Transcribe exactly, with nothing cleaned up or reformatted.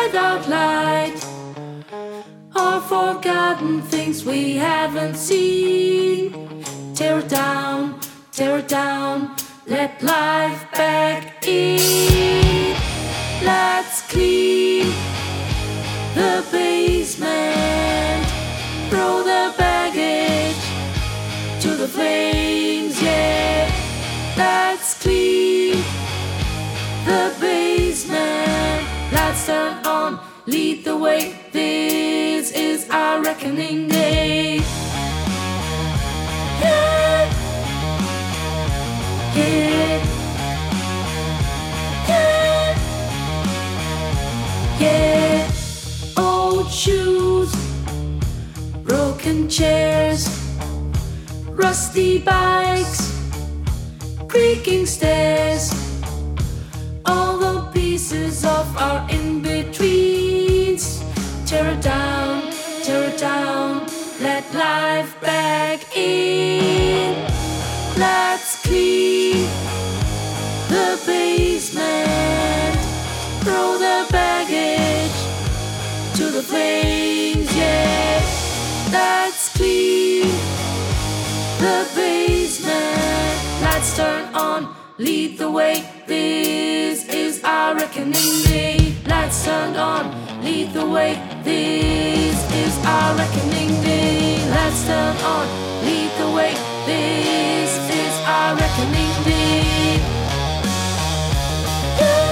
without light, or forgotten things we haven't seen. Tear it down, tear it down, let life back in. Let's clean the basement, throw the baggage to the flames, yeah. Let's clean the basement, let's turn on, lead the way. This is our reckoning day. Yeah, yeah, yeah, yeah. Old shoes, broken chairs, rusty bikes, creaking stairs, all the pieces of our in-betweens. Tear it down, tear it down, let life back in. Let's clean the basement, throw the baggage to the flames, yeah. Let's clean the basement, let's turn on, lead the way. This is our reckoning day. Let's turn on, lead the way. This is our reckoning day. Let's turn on, lead the way. This is our reckoning day. Yeah.